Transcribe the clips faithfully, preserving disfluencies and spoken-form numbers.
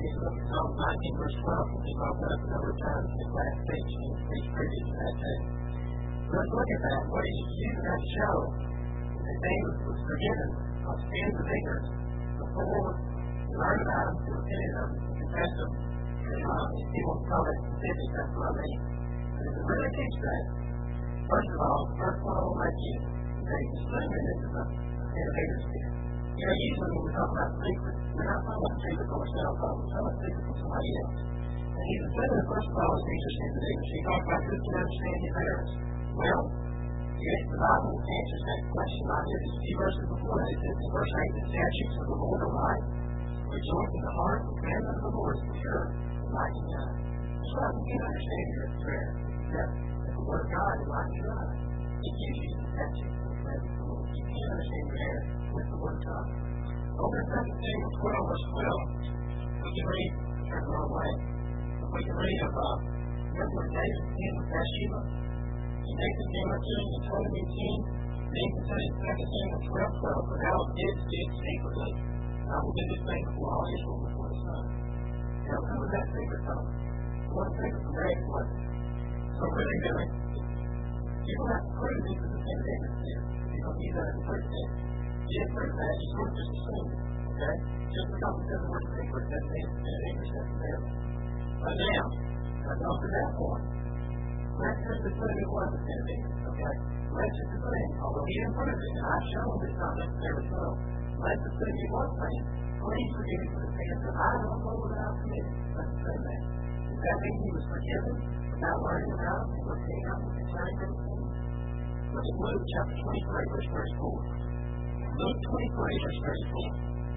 you look at Psalm nineteen, verse twelve, which he brought up a number of times in his last speech and his speech previous to that text. Let's look at that. What he's using that to show that David was forgiven of sins of ignorance before he learned about them, he repented of them, he confessed them. Uh, if you want to call that specific, that's what I mean. But if it really teach that, first of all, the first one I will make you is that he's assuming this is a sin of ignorance here. You know, usually when we talk about secrets, we're not talking about secrets for ourselves, we're talking about secrets for somebody else. And he's assuming, first of all, is these are sins of ignorance. He talks about who can understand his errors. Well, yes, the Bible answers that question right here. Just a few verses before that, it says in verse eight, the statutes of the Lord are right. Rejoice in the heart, the commandment of the Lord is pure, and light in God. That's why we can understand your prayer. That the Word of God is light in God. It gives you the statutes and the commandments of the Lord. You can understand your error with the Word of God. Over in Second Samuel twelve, verse twelve, we can read, turn the wrong way, we can read of, uh, remember when David sinned with Bathsheba? And Nathan came up to him and told him his sin. Nathan said in Second Samuel twelve, twelve, for thou didst speak secretly. I will do this thing before all Israel before the sun. Now, who was that secret from? What secret from David was it? So really, really, you don't have to prove this is a sin of ignorance here. You don't need that as a proof there. You didn't prove that, you sort of just assumed it. Okay? Just because it says the word secret doesn't mean it's a sin of ignorance necessarily. But now, let's go to that point. Let's just assume it was a sin of ignorance. Okay? Let's just assume, although he didn't prove it, and I've shown it's not necessarily so. Let's assume he was saying, please forgive me for the sins that I don't know that I've committed. Let's assume that. Does that mean he was forgiven without learning about it and repenting of it and turning from sin? Look at Luke chapter twenty-three, verse thirty-four. Luke twenty-three, verse thirty-four.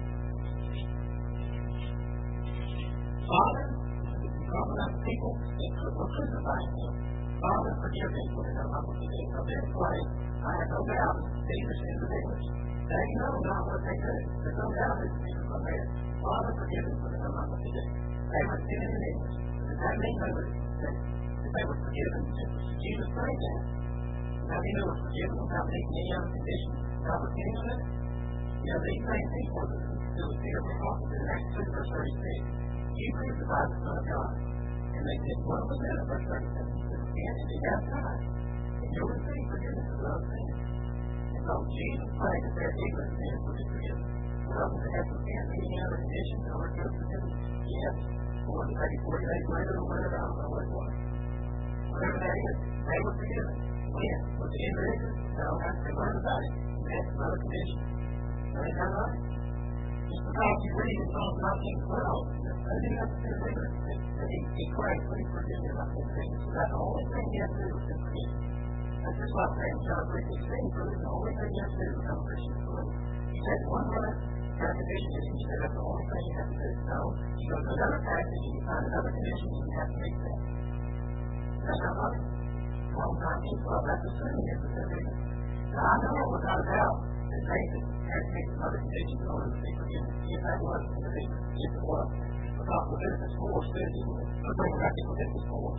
Father, you're talking about the people that were crucifying him. Father, forgive me for the unbelief of their play. I have no doubt these are sins of ignorance. They know not what they do. There's no doubt it's people from there. Father, forgive them for the unbelief. They were sinning in ignorance. Does that mean they were, that, that they were forgiven? Jesus prayed that. Does that mean they were forgiven without making any other condition? Without repenting of it? You know, these same people that was Peter was talking to in Acts two, verse thirty-six. You crucified the Son of God. And they said, what was that? Verse thirty-seven. He said, and if you have time, and you'll receive forgiveness of those things. And so Jesus prayed that their ignorant sins would be forgiven. Well, they have to repent any other conditions in order to get forgiveness? Yes. Or maybe forty days later or whatever, I don't know what it was. Whatever that is, they were forgiven. When? Was it in their ignorance? No, after they learned about it, they had some other conditions. So is that right? Just because you read in Psalm nineteen twelve, doesn't mean that's his ignorance. That he, he prayed, please forgive me about his ignorance. So that's the only thing he has to do is to forgive. That's just like saying John three sixteen, the only thing you have to do is become a Christian to believe. He said one word, your condition is, he said that's the only thing you have to do. No, you go to another passage and you find another condition and you have to meet that. That's not right. Psalm nineteen twelve, that's assuming it's a sin of ignorance. Now I know without a doubt that David had to meet some other conditions in order to be forgiven. If that was a sin of ignorance, if it was. Because Leviticus four says it was. I'll bring it back to Leviticus four.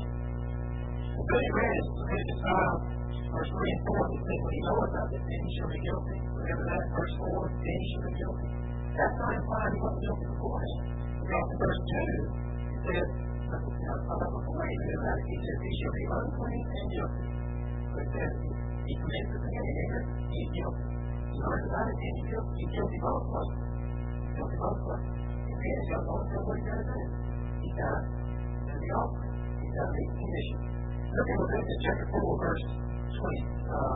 The good he read is Leviticus five, verse three and four. It says, when you know about it, then he shall be guilty. Remember that? Verse four, then he shall be guilty. That's not implying he wasn't guilty beforehand. Because in verse two, it says, about before he knew about it, he says, he shall be unclean and guilty. So it says, he commits the sin in ignorance, he's guilty. He learns about it, and he's guilty. He's guilty both ways. Guilty both ways. And then he's got to know what he's got to do. He's got to be offering. He's got to meet the conditions. Look at Leviticus chapter four, verse twenty. Uh,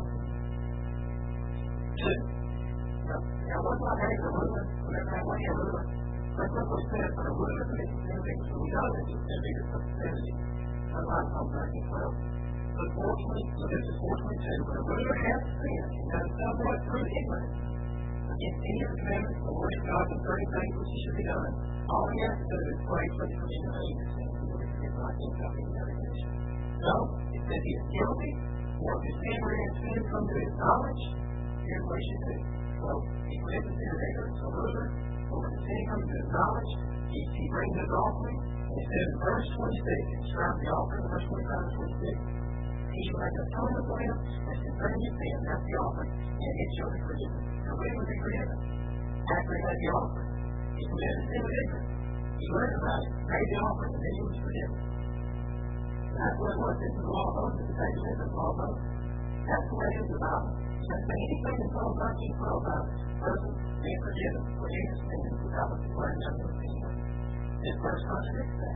two. Now, now what's my name for ruler? Whatever that way a ruler. Let's look what it says for a ruler to make the sin of ignorance. We know that it's sin of ignorance of sincerity. Unlike Psalm nineteen twelve. Look, four twenty, Leviticus four twenty-two. When a ruler has sinned, he does somewhat through ignorance against any of the commandments of the Lord his God concerning things which should be done. All he has to do is pray for the forgiveness of his sins. He will be forgiven like any other condition. So, it says he is guilty, or if his sin or his sin come to his knowledge, here's what he should do. So, he commits the sin of ignorance, a ruler, or when his sin comes to his knowledge, he, he brings his offering, and it says in verse twenty-six, he describes the offering, verse twenty-five and twenty-six, he shall make a atonement for him, and concerning his sin, that's the offering, and it shall be forgiven. Now, when was he forgiven? After he had the offering. He committed the sin of ignorance. He learned about it, made the offering, and then he was forgiven. That's what it was. This is the law of Moses. The same as the law of Moses. That's the way it is about it. Doesn't say anything in Psalm thirteen twelve about a person being forgiven for any sins without the declaring them to anyone. This verse contradicts that.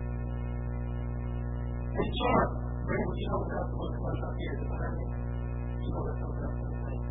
It's sharp. Brandon, would you hold it up to look close up here to behind me? You hold it up to the thing.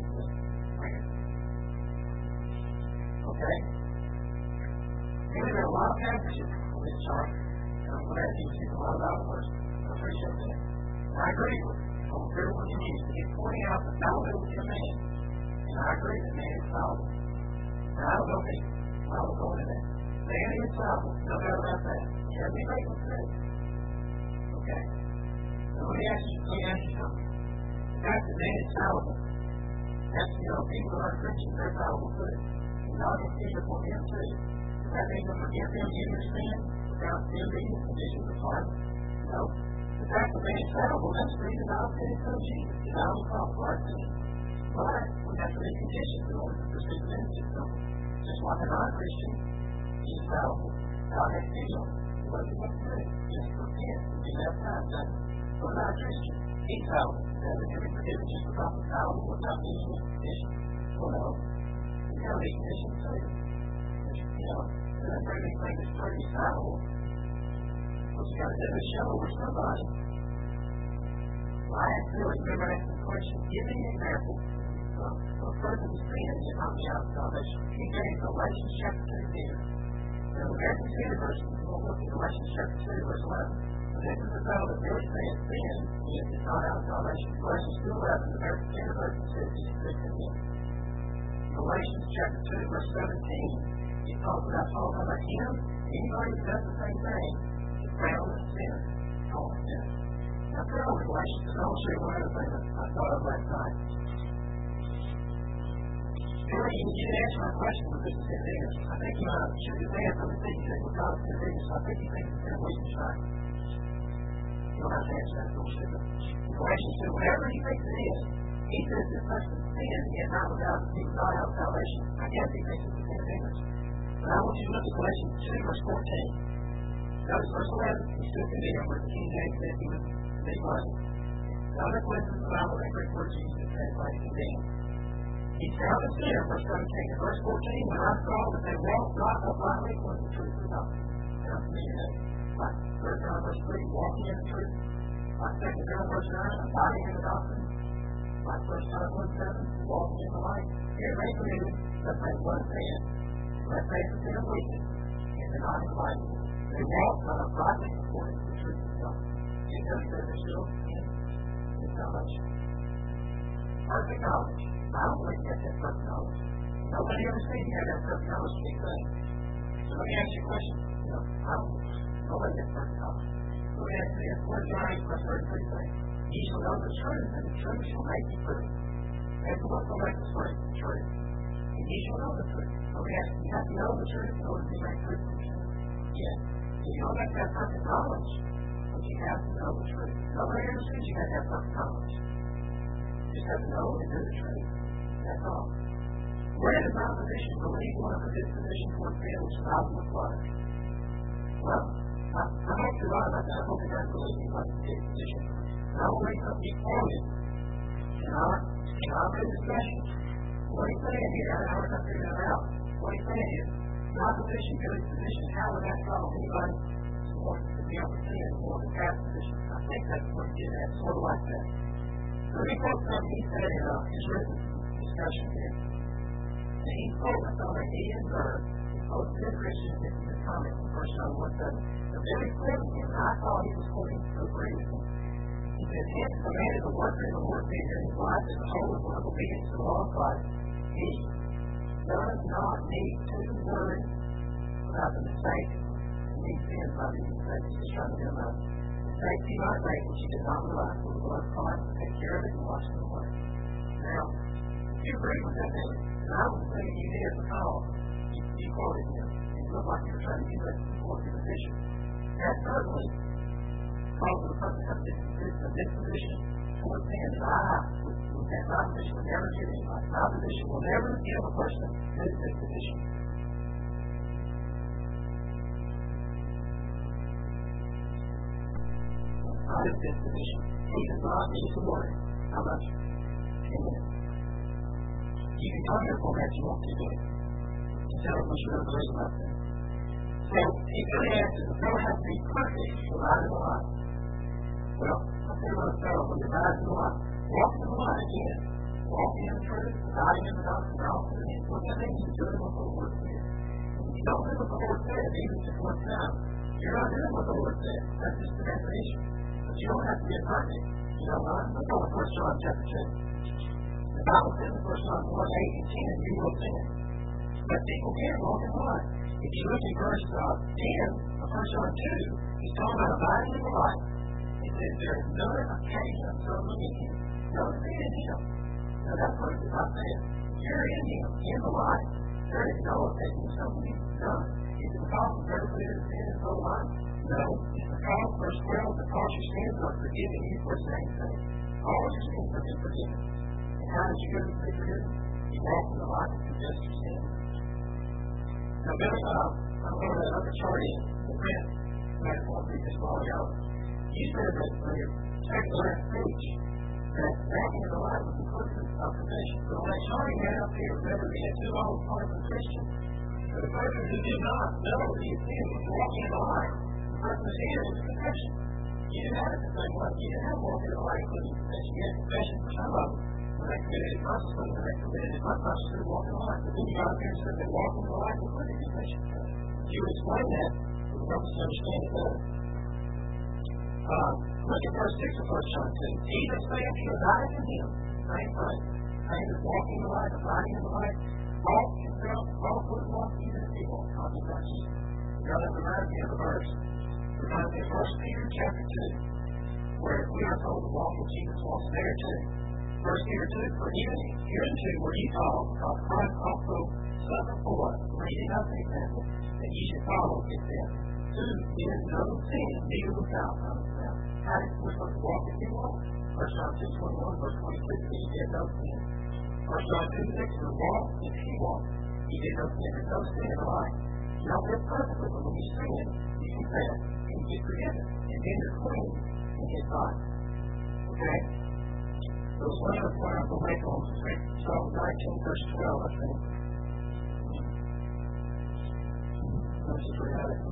Okay? And there are a lot of passages on this chart. And I'm glad you see a lot about it first. I appreciate that. And I agree with it. I don't care what you use. He's pointing out the fallibility of man. And I agree that man is fallible. And I don't know me. I will go into that. Man is fallible. No doubt about that. He has to make mistakes. Okay? So let me ask you, let me ask you something. The fact that man is fallible. That's, you know, people who are Christians, they're fallible too. And God is here for him too. Does that mean to forgive them in your sin without them being the conditions of heart? No. The fact that man is fallible, that's the reason God said it's so Jesus. He died on the cross for our sin. But we have to be conditioned in order to pursue the benefits of it. Just like a non-Christian, he's fallible. God has to heal. What does he have to do? Just repent and be baptized. But a non-Christian, he's fallible. Doesn't have to forgive just because he's fallible without being in condition. Well, no. He's got to be conditioned too. You know, that's where they think it's pretty fallible. What you got to do is show over somebody. Well, I ask Billy, remember I asked the question, give me an example of a person's sin that not be out of salvation. He gave Galatians chapter two here. Now, the American Standard Version, we'll look at Galatians chapter two, verse eleven. But this is the fellow that really says sin is not out of salvation. Galatians two eleven, the American Standard Version says he's fixing him. Galatians chapter two, verse seventeen, he talks about talking about him. Anybody who does the same thing is found in sin. Called sin. Now, turn over to Galatians, and I'll show you one other thing that I thought of last night. Billy, you didn't answer my question with this sin there. I think you uh, should have answered the thing you said with God's sin there, so I think you think it's going to waste your time. You don't have to answer that bullshit. Galatians said, whatever he thinks it is, he says this person's sin, yet not without he's not out of salvation. I guess he thinks it's a sin of ignorance. But I want you to look at Galatians two, verse fourteen. Notice verse eleven. He stood condemned where the King James said he was that he wasn't. The other places in the Bible, they Greek word Jesus translated condemned. He found a sinner, verse seventeen. In verse fourteen, when I saw that they walked not uprightly according to the truth of God. Sounds familiar, doesn't it? Like third John verse three, walking in the truth. Like second John verse nine, abiding in the doctrine. Like first John one seven, walking in the light. Here they committed, but they was sin. Let they the sin of weakness, and they're not invited. They walked not uprightly according to the truth of God. It does say there's still sin in salvation. Perfect knowledge. I don't believe you have that perfect knowledge. Nobody ever said you have that perfect knowledge to be good. So let me ask you a question. You know, I don't, nobody has perfect knowledge. So let me ask you this. What does John eight verse thirty-three say? Ye shall know the truth, and the truth shall make you free. That's what will make us free, the truth. And ye shall know the truth. So we ask you, you have to know the truth in order to be made free from sin. Yes. So you don't have to have perfect knowledge, but you have to know the truth. Nobody ever says you have to have perfect knowledge. You just have to know and do the truth. That's all. Where does opposition believe one of the disposition towards sin which is out of the flesh? Well, I, I hope you're right about that. I hope you don't believe me about the disposition. And I will make something quoted in our, in our discussion. What he's saying here, I don't know if I figured that out. What he's saying is, the opposition to his position, how would that solve anybody who wants to be able to sin or to have position? I think that's what he did. That's sort of like that. So let me quote something he said in uh, his written discussion here. And he focused on the he and her, both good Christians, this is a comment from First John one seven. The very quoting him, and I thought he was quoting to agree with him. He said, hence the man is a worker in the Lord figure in his life as a whole of obedience to the law of Christ. He does not need to worry about the mistake and these sins by these mistakes. He's just trying to get them out. Mistakes he might make, which he did not realize, for the blood of Christ to take care of it and wash them away. Now, if you agree with that, then, and I was thinking you did because you, you quoted him, and it looked like you were trying to use that to support your position. That certainly causes the person to have a disposition towards sin that I would that my position will never give anybody. My position will never give a person this disposition. not his disposition. He does not need to worry how much. Amen. You can come here for that you want to do it. Tell him what you don't believe about that. So, he's going to ask, the fellow has to be perfect to ride in the light. Well, I'll tell you what a fellow, when you're riding in the light, walk in the light again. Walking in the truth, abiding in the doctrine, all of it. What that means is doing what the Lord said. If you don't do what the Lord said, even just one time, you're not doing what the Lord said. That's just the definition. But you don't have to be a perfect. You know what? Let's go to First John chapter two. The Bible says in First John one, eight and ten, you will sin. But people can't walk in the light. If you look at verse uh, ten of First John two, he's talking about abiding in the light. It says there is no occasion of trouble in him. No sin in him. Now that verse is not saying you're in him, in the light. There is no occasion of trouble in him. No. Is it because of very clear sin is no light? No. It's because, verse twelve, because your sins are forgiven you for saying so. All your sins have been forgiven. And how did you go to be forgiven? You walk in the light and confess your sins. Now, Billy, uh, I'm going to another chart in the print. I'm going to read this while ago. You said that when your second last page, that walking in the light was inclusive of confession. So on that chart he had up here, remember, we had two old parts of Christians. For the person who did not know that he sin was walking in the light, the person's sin was confession. You didn't have it the same way. You didn't have walking in the light including confession. You had confession for some of them. When they committed it consciously, when they committed it unconsciously, walking in the light. But then you got up here and said that walking in the light included confession. You would explain that, we would help us understand it better. Uh, look at verse six of First John two. Jesus saith, you abide in him. Same thing. Same as walking in the light, abiding in the light. Walk yourself, walk with walk even if you walk consequences. You know, that reminds me of a verse. It reminds me of First Peter chapter two, where we are told to walk with Jesus walks there too. First Peter two, for even hereunto were ye called, because Christ also suffered for us, leading us an example, that ye should follow his death. Who did no sin, neither without from himself. How did we supposed to walk if he walked? First John two, twenty-one, verse twenty-six, he did no sin. First John two, six, to walk if he walked. He did no sin, there's no sin in the life. You don't live perfectly, but when you sin, you confess, and you get forgiven, and then you're clean in his life. Okay? So it's one other point I'm going to make on Psalm nineteen, verse twelve, I think. Let's just read it.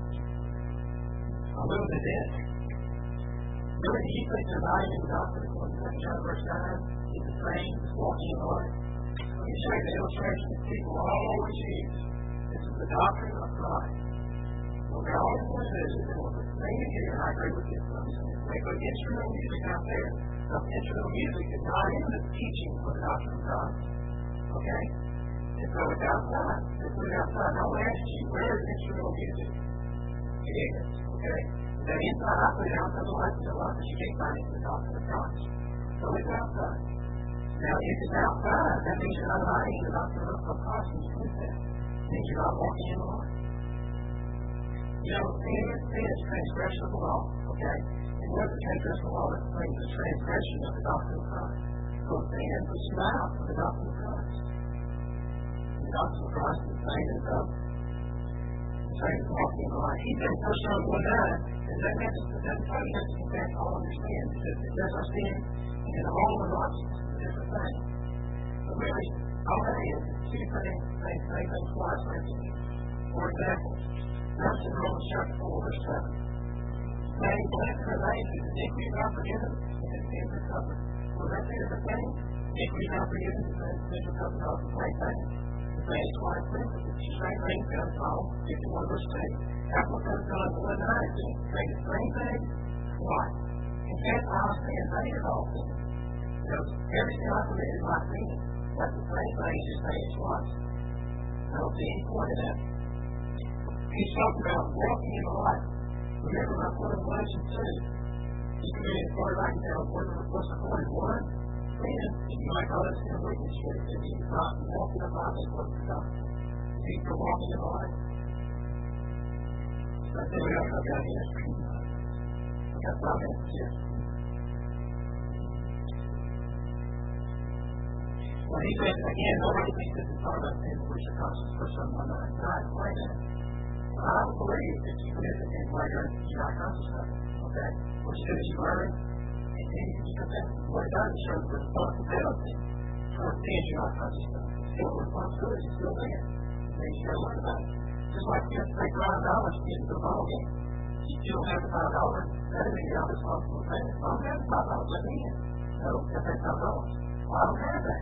I'll move to this. Really, do you think the abiding in the doctrine of Second John verse nine is the same as walking in the light? Let me show you the illustration that people always use. This is the doctrine of Christ. What they always want to do is they want to sing it here, and I agree with this. They put instrumental music out there. Now, instrumental music is not in the teaching of the doctrine of Christ. Okay? And so it's outside. It's put outside. Now, I'll ask you, where is instrumental music? It is. Okay? That inside, I put it outside the light of the light, but you can't find it in the doctrine of Christ. So it's outside. Now, if it's outside, that means you're not abiding in the doctrine of Christ when you do that. It means you're not walking in the light. You know, sin is transgression of the law. Okay? And what's the transgression of the law? That brings the transgression of the doctrine of Christ. So sin puts you out of the doctrine of Christ. The doctrine of Christ is the same as uh, the same as walking in the light. He said in First John one nine, and that message doesn't tell you that you confess all of your sins. It says confess our sin and all of our righteousness is a different thing. But really, all that is is two things, same same thing twice, right? For example, that's in Romans chapter four, verse seven. Saying, blessed are they whose iniquities are forgiven and whose sins are covered. Was that two different things? Iniquities are forgiven and sins are covered are the same thing. The same twice things. The same thing comes from fifty-one verse two. That's what First John one nine is saying. Saying the same thing twice. Confess our sins, I hate all sins. Because every sin I commit is my sin. That's the same thing, just saying it twice. I don't see any point in that. He's talking about walking in the light. Remember my point of Galatians two. He committed, as far as I can tell, what's the point? One, sin. You might call it sin weakness. If he's not walking in the light, then what's the doctrine? Is he still walking in the light? So I think we got to come down here. We got five minutes here. When he says, again, nobody thinks this is talking about sin which are conscious for someone. I explain that. I believe that you live in later, you're not conscious of it. Okay? As soon as you learn, and then you become that. What it does is show the responsibility towards things you're not conscious of. Still, the responsibility is still there. Then you gotta learn about it. Just like you have to pay five dollars to get into the ball game. You still have the five dollars. That doesn't mean you're not responsible for paying. I don't have the five dollars. Let me in. No, I pay five dollars. Well, I don't have that.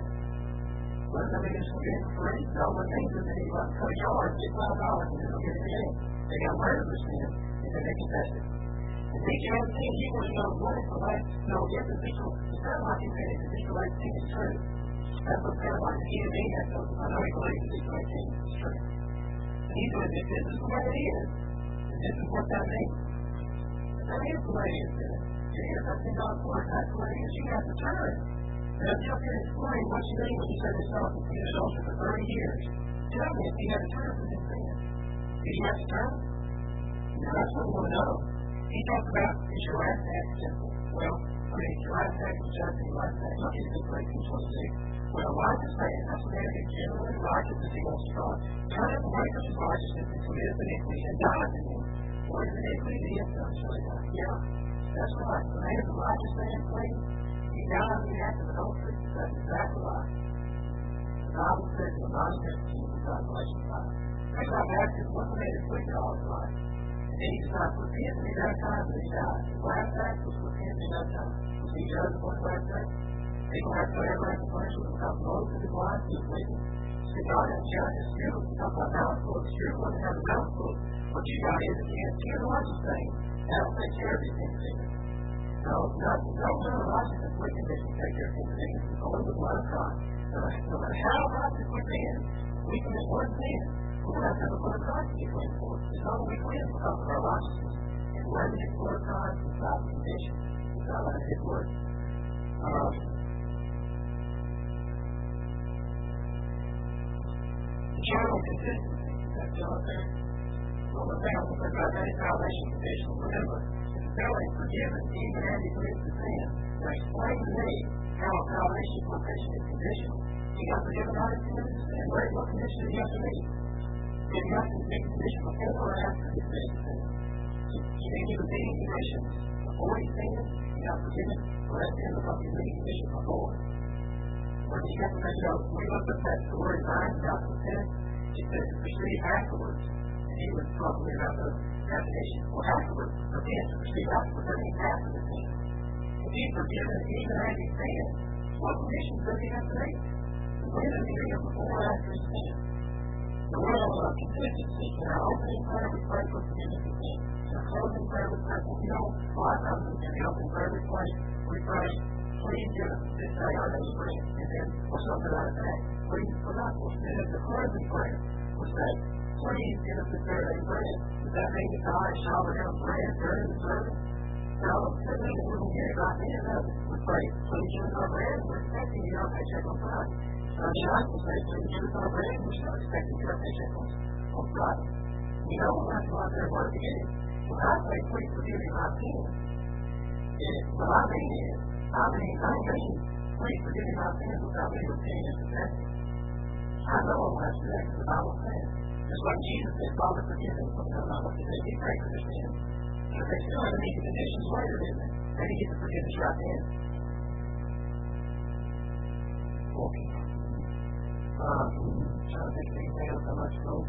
What does that mean? It's going to be free? No, what means is that you want to cut a yard, get five dollars, and then they'll get it in. They got to learn the sin, and then they confess it. And then you have seen, you want to know what is the last, no, yes, it's equal. It's kind of like you said, it's equal eighteen is true. That's what's kind of like the key to me, that's what I know he believes it's equal eighteen is true. And he's going to say, this is the way it is, and this is what that means. But that is the way it is, then. It is, that's in God's word, that's the way it is. You have to turn. And I'm just going to explain what you mean when you say this song has been in adultery for thirty years. Tell me if you had to turn from this sin. Did you have to turn? No, that's what we want to know. He talks about, is your last act simple? Well, I mean, your last act is just your last act. Look at this eighteen twenty-six. Well, a righteous man, that's what man is generally righteous as he wants to try. Turn up away from his righteousness and commit iniquity and dies in him. Or is iniquity the influence of God? Yeah, that's right. The man is a righteous man, please. He died in the act of adultery. That's exactly right. The Bible says in nine fifteen in Revelation five. That's why I've asked him, what's the man that's wicked all his life? And then he decides to repent and he baptized and he died. His last act was repent and baptized. Was he judged for his last act? People have to ever have to punish him because most of his life he was wicked. So God has judged his spirit. We talk about mouthful. The spirit wouldn't have a mouthful. What you got is if you have two righteous things, that'll take care of these things. No, no, no, no righteousness we can take care of these things. It's only the blood of God. No matter how righteous we've been, we can have one sin. We don't have to have a blood of Christ to be cleansed for. It's not we cleanse because of our righteousness. And where is the blood of Christ? It's not the condition. It's not like his word. Um, general consistency. That's still up there. Well, the thing I'm about that is salvation condition. Remember, if felon is forgiven, even as he commits the sin, now explain to me how salvation quotation is conditional. He got forgiven out of sin. And where, what condition did he have to meet? Did he have to meet condition before or after he committed the sin? He didn't give a meeting condition before he sinned. He got forgiven for that sin because he meeting condition before. Or did he have to make it up? We looked at that story in nine about the sin. It says to proceed afterwards. And he was talking about the definition. Well, afterwards, repent to proceed afterwards. That means after the sin. If he's forgiven even as he sinned, what conditions does he have to make? When is he here before or after his sin? The world of consistency. In our opening prayer, we pray for forgiveness of sin. In our closing prayer, we pray for, you know, a lot of times in the opening prayer, we pray, we pray, please give us this day our daily bread. And then, or something like that. Please forgive us. And then the closing prayer, we say, please give us this day our daily bread. Does that mean that God is showering down bread during the service? No, that means that we're going to get it right then. No, we pray, please give us our bread. We're expecting you our paycheck on Friday. So I should like to say, please give us our bread. We're not expecting your paycheck on, on Friday. You know, that's why they're working in it. When I say, please forgive me my sins, what I mean is, I mean, I mean, please forgive me my sins without me repenting and confessing. I know I'm not to that because the Bible says. Just like Jesus said, Father, forgive them. Sometimes I want to say, you pray for their sins. And if they still have to meet the conditions later, then they can get the forgiveness right then. Okay. Um, trying to think of anything else I must go.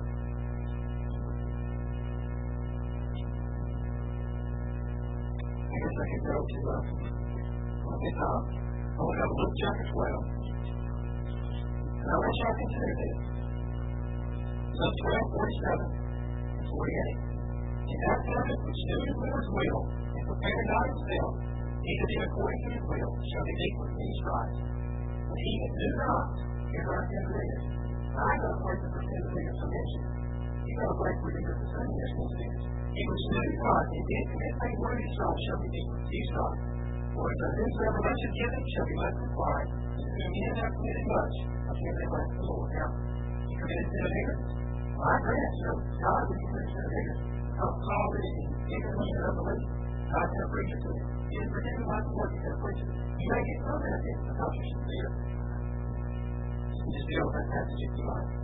I guess I could go to, uh, okay, Tom. I want to have a look chapter twelve. And I wish I could consider this. Luke twelve, forty-seven and forty-eight. In that servant which knew his Lord's will, and prepared not himself, neither did according to his will, shall be equal to these stripes. But he that knew not, here are ten leaders. I know a place for ten leaders to mention. He got a place where he was the same as ten leaders. He which knew God, and did commit things where these stripes shall be equal to these stripes. For if there is revelation given, shall be less required. And whom men have committed much, of him they less the Lord. Now, he committed sin of ignorance. I grant, so God would commit sin of ignorance. How called it in ignorance and unbelief. God can preach it to him. He is forgiven by the Lord, he can preach it. You may get some benefit because you're sincere. You just deal with that passage if you like.